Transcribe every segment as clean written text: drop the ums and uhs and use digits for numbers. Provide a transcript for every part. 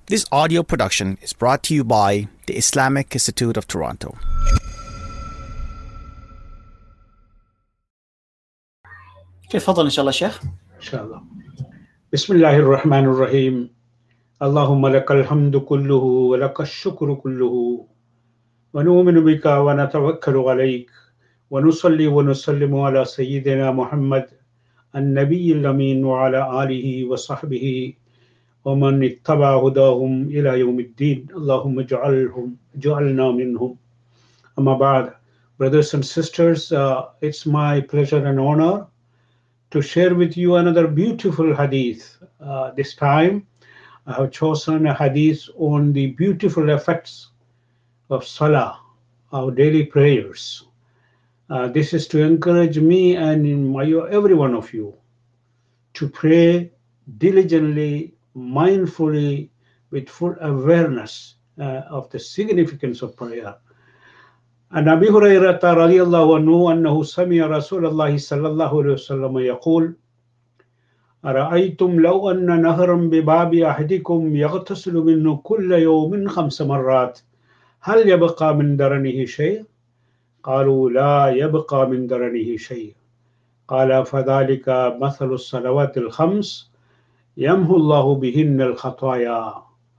This audio production is brought to you by the Islamic Institute of Toronto. تفضل إن شاء الله شيخ. إن شاء الله. بسم الله الرحمن الرحيم. اللهم لك الحمد كله ولك الشكر كله ونؤمن بك ونتوكل عليك ونصلي ونسلم على سيدنا محمد النبي الأمين وعلى آله وصحبه ومن اتبع هداهم إلى يوم الدين. اللهم اجعلنا منهم. أما بعد, brothers and sisters, it's my pleasure and honor to share with you another beautiful hadith. This time I have chosen a hadith on the beautiful effects of Salah, our daily prayers. This is to encourage me and every one of you to pray diligently, mindfully, with full awareness of the significance of prayer. عن أبي هريرة رضي الله عنه أنه سمع رسول الله صلى الله عليه وسلم يقول: أرأيتم لو أن نهرا بباب أحدكم يغتسل منه كل يوم 5 مرات هل يبقى من درنه شيء؟ قالوا لا يبقى من درنه شيء. قال فذلك مثل الصلوات الخمس يمحو الله بهن الخطايا.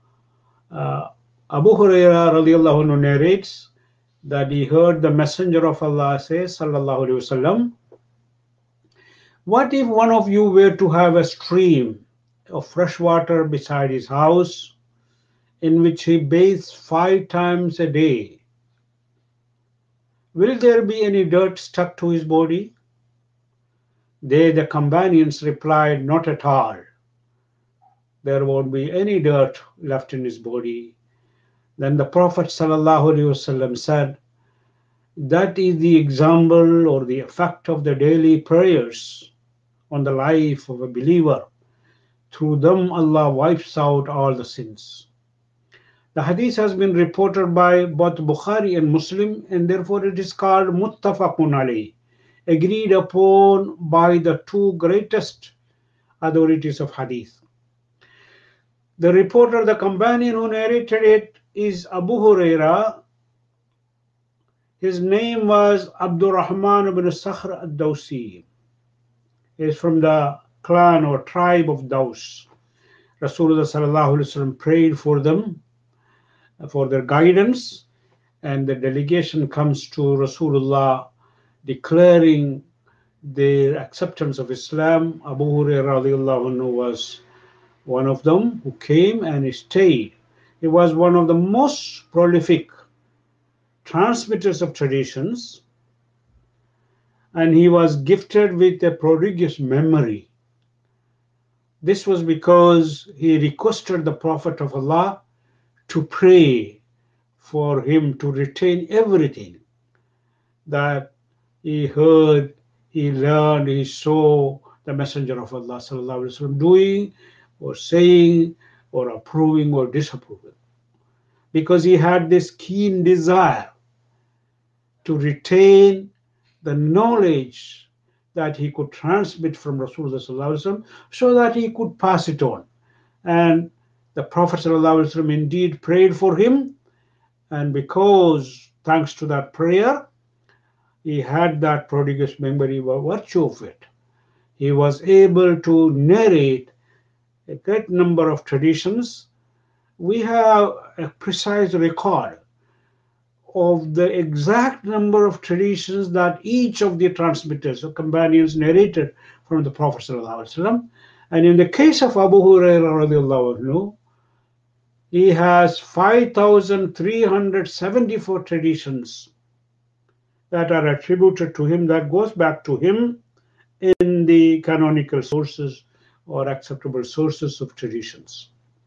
Abu Hurairah radiallahu anhu narrates that he heard the Messenger of Allah say, sallallahu alaihi wasallam, what if one of you were to have a stream of fresh water beside his house in which he bathes 5 times a day? Will there be any dirt stuck to his body? They, the companions, replied, not at all. There won't be any dirt left in his body. Then the Prophet ﷺ said, that is the example or the effect of the daily prayers on the life of a believer. Through them, Allah wipes out all the sins. The hadith has been reported by both Bukhari and Muslim, and therefore it is called Muttafaqun alayh, agreed upon by the 2 greatest authorities of hadith. The reporter, the companion who narrated it, is Abu Hurairah. His name was Abdurrahman ibn Sakhr al-Dawsi. He is from the clan or tribe of Daws. Rasulullah sallallahu alaihi wasallam prayed for them, for their guidance, and the delegation comes to Rasulullah declaring their acceptance of Islam. Abu Hurairah radiallahu anhu was one of them who came and he stayed. He was one of the most prolific transmitters of traditions, and he was gifted with a prodigious memory. This was because he requested the Prophet of Allah to pray for him to retain everything that he heard, he learned, he saw the Messenger of Allah sallallahu alaihi wasallam doing or saying or approving or disapproving, because he had this keen desire to retain the knowledge that he could transmit from Rasulullah sallallahu alaihi wasallam so that he could pass it on. And the Prophet sallallahu alaihi wasallam indeed prayed for him, and because thanks to that prayer he had that prodigious memory by virtue of it, he was able to narrate a great number of traditions. We have a precise record of the exact number of traditions that each of the transmitters or companions narrated from the Prophet ﷺ. And in the case of Abu Hurairah radiallahu anhu, he has 5,374 traditions that are attributed to him, that goes back to him in the canonical sources or acceptable sources of traditions.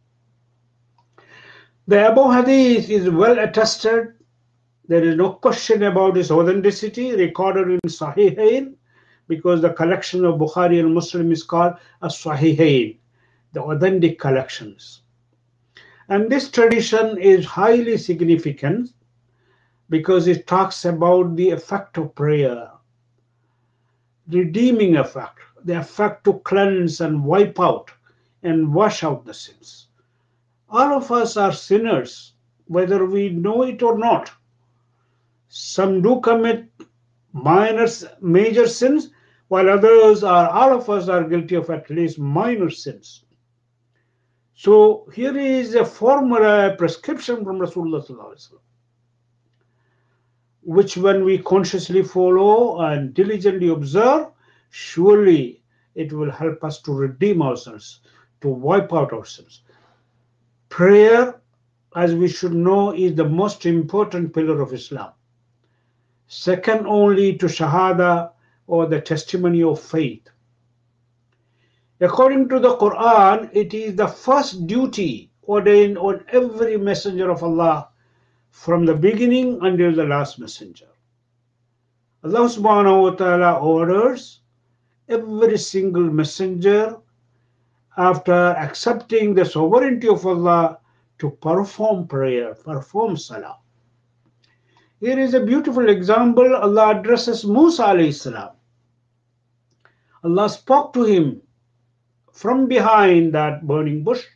The above hadith is well attested. There is no question about its authenticity, recorded in Sahihain, because the collection of Bukhari and Muslim is called as Sahihain, the authentic collections. And this tradition is highly significant because it talks about the effect of prayer, redeeming effect, the effect to cleanse and wipe out and wash out the sins. All of us are sinners, whether we know it or not. Some do commit major sins, while all of us are guilty of at least minor sins. So here is a formula, a prescription from Rasulullah, which when we consciously follow and diligently observe, surely it will help us to redeem ourselves, to wipe out ourselves. Prayer, as we should know, is the most important pillar of Islam, second only to Shahada, or the testimony of faith. According to the Quran, it is the first duty ordained on every messenger of Allah from the beginning until the last messenger. Allah subhanahu wa ta'ala orders every single messenger, after accepting the sovereignty of Allah, to perform prayer, perform salah. Here is a beautiful example. Allah addresses Musa alayhi salam. Allah spoke to him from behind that burning bush.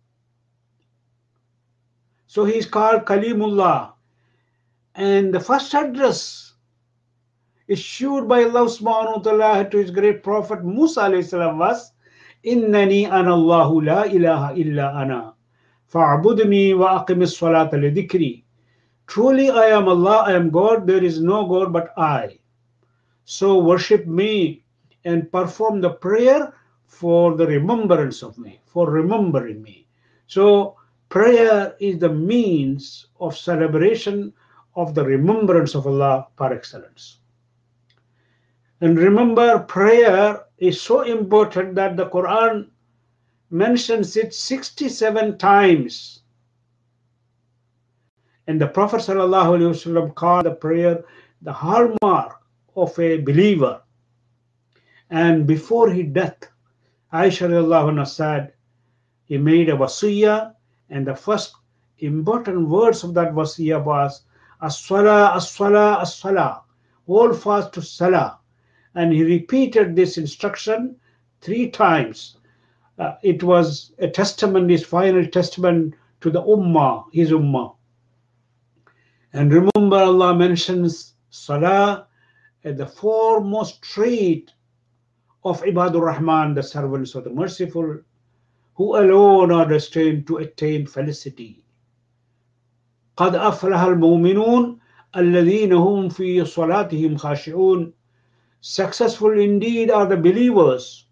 So he is called Kalimullah. And the first address issued by Allah subhanahu wa ta'ala to his great prophet Musa alayhi salam was, Innani ana Allahu la ilaha illa ana, fa'budni wa aqimis salata li dhikri. Truly I am Allah, I am God, there is no God but I. So worship me and perform the prayer for the remembrance of me, for remembering me. So prayer is the means of celebration of the remembrance of Allah par excellence. And remember, prayer is so important that the Quran mentions it 67 times. And the Prophet ﷺ called the prayer the hallmark of a believer. And before his death, Aisha radiallahu anha said, he made a wasiyah, and the first important words of that wasiyah was, as-salah, as-salah, as-salah, hold fast to salah. And he repeated this instruction 3 times. It was a testament, his final testament to the ummah, his ummah. And remember, Allah mentions salah as the foremost trait of Ibadur Rahman, the servants of the merciful, who alone are destined to attain felicity. قَدْ أَفْلَحَ الْمُؤْمِنُونَ الَّذِينَ هُمْ فِي صَلَاتِهِمْ خَاشِعُونَ. Successful indeed are the believers,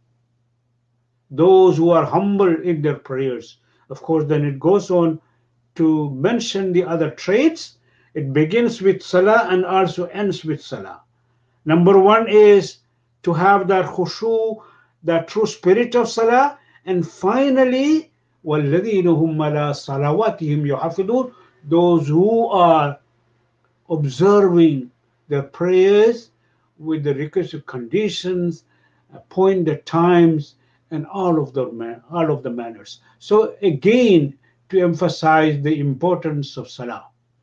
those who are humble in their prayers. Of course, then it goes on to mention the other traits. It begins with salah and also ends with salah. Number 1 is to have that khushu, that true spirit of salah. And finally, وَالَّذِينَ هُمْ عَلَىٰ صَلَوَاتِهِمْ يُحَافِظُونَ, those who are observing their prayers with the requisite conditions, appointed times, and all of the manners. So again, to emphasize the importance of salah.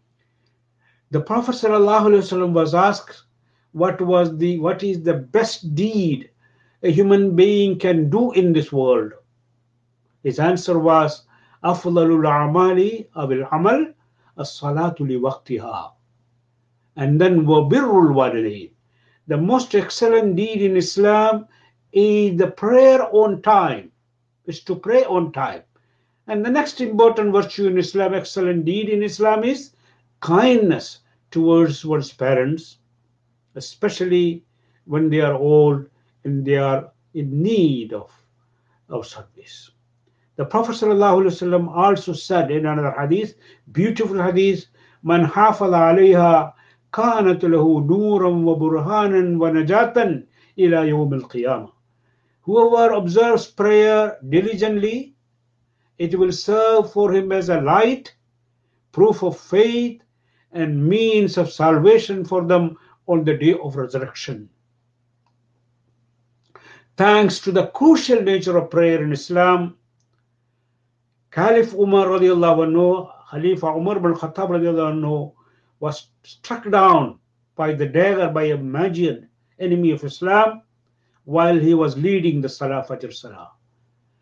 The Prophet ﷺ was asked, what is the best deed a human being can do in this world? His answer was, أَفْضَلُ الْأَعْمَالِ أَوِ الْعَمَلِ الصَّلَاةُ لِوَقْتِهَا. And then وَبِرُّ الْوَالِدَيْنِ. The most excellent deed in Islam is the prayer on time, is to pray on time. And the next important virtue in Islam, excellent deed in Islam, is kindness towards one's parents, especially when they are old and they are in need of service. The Prophet ﷺ also said in another hadith, beautiful hadith, Man hafala alayha kanat lahu nuran wa burhanan wa najatan ila yawm al-qiyamah. Whoever observes prayer diligently, it will serve for him as a light, proof of faith, and means of salvation for them on the day of resurrection. Thanks to the crucial nature of prayer in Islam, Caliph Umar radiallahu anhu, Khalifa Umar bin Khattab radiallahu anhu, was struck down by the dagger by a Magian, enemy of Islam, while he was leading the Salah, Fajr Salah.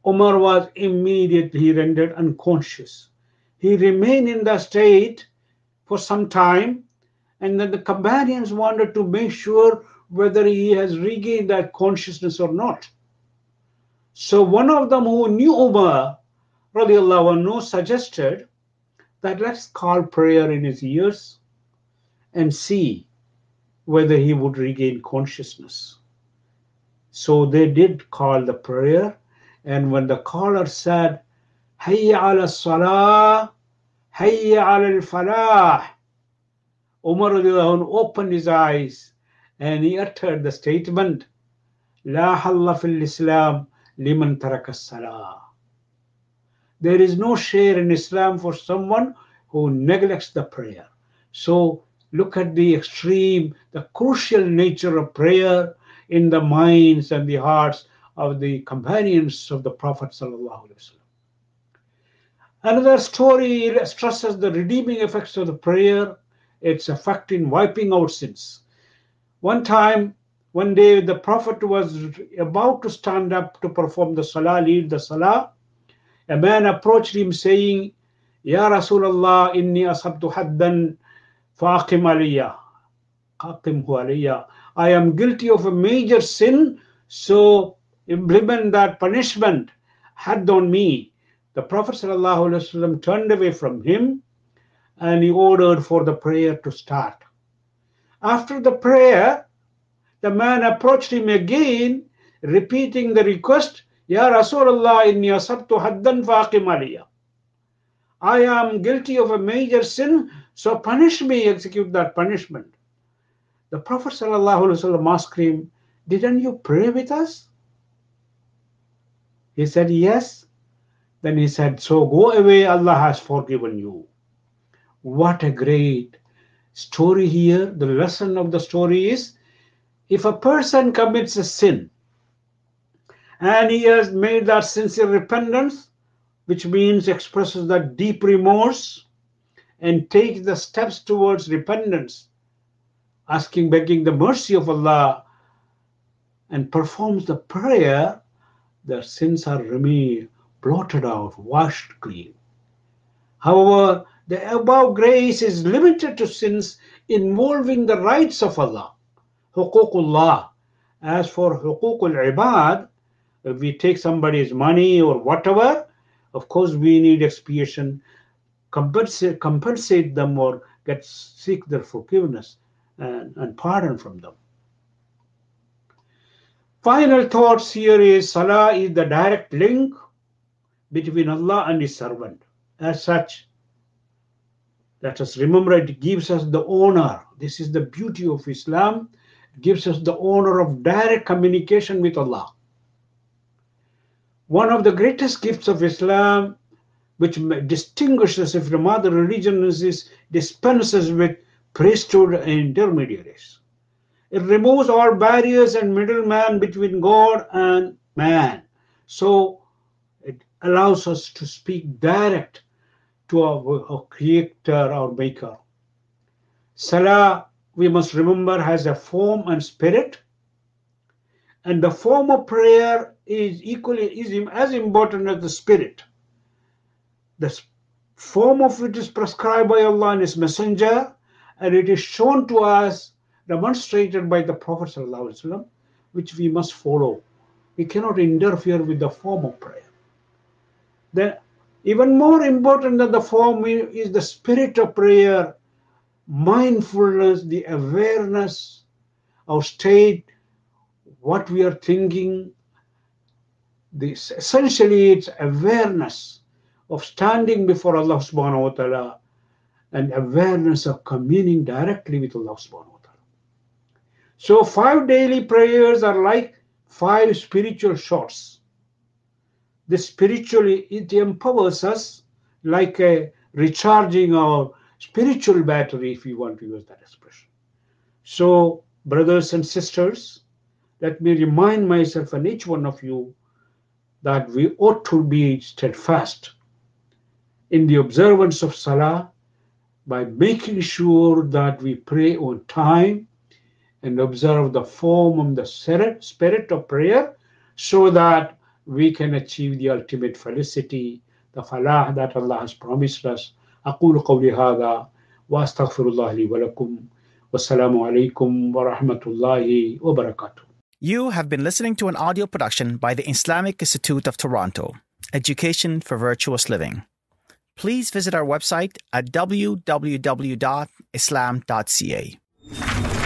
Umar was immediately rendered unconscious. He remained in the state for some time, and then the companions wanted to make sure whether he has regained that consciousness or not. So one of them who knew Umar radiallahu anhu suggested that let's call prayer in his ears and see whether he would regain consciousness. So they did call the prayer, and when the caller said, Hayya ala salah, Hayya ala al-falah, Umar radiallahu anhu opened his eyes and he uttered the statement, La halla fil Islam liman taraka salah. There is no share in Islam for someone who neglects the prayer. So look at the extreme, the crucial nature of prayer in the minds and the hearts of the companions of the Prophet sallallahu alaihi wasallam. Another story stresses the redeeming effects of the prayer, its effect in wiping out sins. One day, the Prophet was about to stand up to perform the salah, lead the salah. A man approached him saying, Ya Rasulullah, inni asabtu haddan faqim aliyya. Qaqimhu aliyya. I am guilty of a major sin, so implement that punishment had on me. The Prophet ﷺ turned away from him and he ordered for the prayer to start. After the prayer, the man approached him again, repeating the request, Ya Rasulullah, inni asabtu haddan faqim aliyya. I am guilty of a major sin, so punish me, execute that punishment. The Prophet ﷺ asked him, didn't you pray with us? He said, yes. Then he said, so go away, Allah has forgiven you. What a great story here. The lesson of the story is, if a person commits a sin and he has made that sincere repentance, which means expresses that deep remorse and takes the steps towards repentance, begging the mercy of Allah, and performs the prayer, their sins are removed, blotted out, washed clean. However, the above grace is limited to sins involving the rights of Allah, huququllah. As for huququl ibad, if we take somebody's money or whatever, of course we need expiation, compensate them or seek their forgiveness and pardon from them. Final thoughts here is salah is the direct link between Allah and His servant. As such, let us remember it gives us the honor. This is the beauty of Islam. It gives us the honor of direct communication with Allah. One of the greatest gifts of Islam, which distinguishes it from other religions, is dispenses with priesthood and intermediaries. It removes all barriers and middleman between God and man. So it allows us to speak direct to our Creator, our Maker. Salah, we must remember, has a form and spirit. And the form of prayer is as important as the spirit. The form of it is prescribed by Allah and His Messenger, and it is shown to us, demonstrated by the Prophet ﷺ, which we must follow. We cannot interfere with the form of prayer. Then, even more important than the form is the spirit of prayer, mindfulness, the awareness, our state, what we are thinking. Essentially, it's awareness of standing before Allah subhanahu wa ta'ala and awareness of communing directly with Allah subhanahu wa ta'ala. So 5 daily prayers are like 5 spiritual shots. This spiritually, it empowers us like a recharging our spiritual battery, if you want to use that expression. So, brothers and sisters, let me remind myself and each one of you that we ought to be steadfast in the observance of Salah by making sure that we pray on time and observe the form and the spirit of prayer, so that we can achieve the ultimate felicity, the falah that Allah has promised us. أقول قولي هذا وأستغفر الله لي ولكم والسلام عليكم ورحمة الله وبركاته. You have been listening to an audio production by the Islamic Institute of Toronto, Education for Virtuous Living. Please visit our website at www.islam.ca.